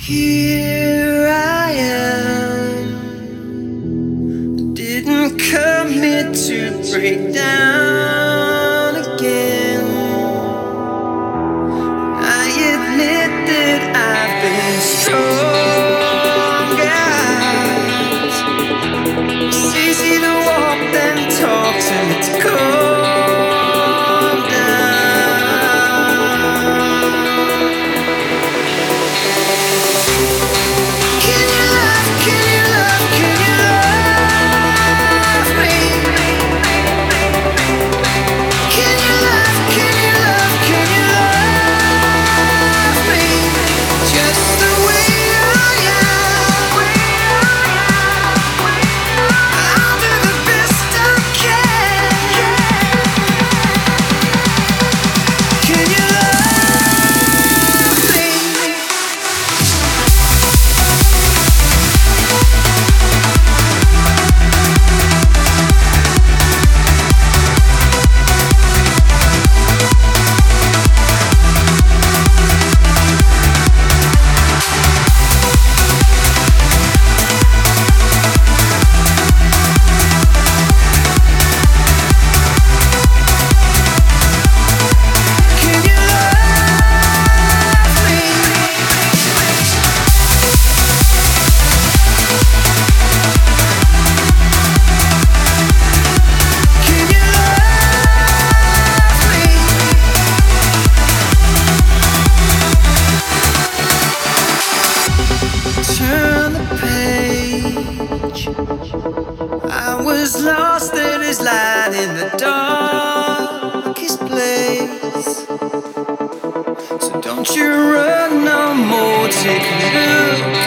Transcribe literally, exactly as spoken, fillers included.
Here I am, didn't come here to break down again. I admit that I've been strong, guys. It's easy to walk then talk till it's calm down. Can you love, can you love, can you love me? Can you love, can you love, can you love me? Just the way I am. I'll do the best I can. Can you love me? Can you love me? Can you love me? Turn the page. I was lost, there is light in the darkest place. So don't you run no more, take a look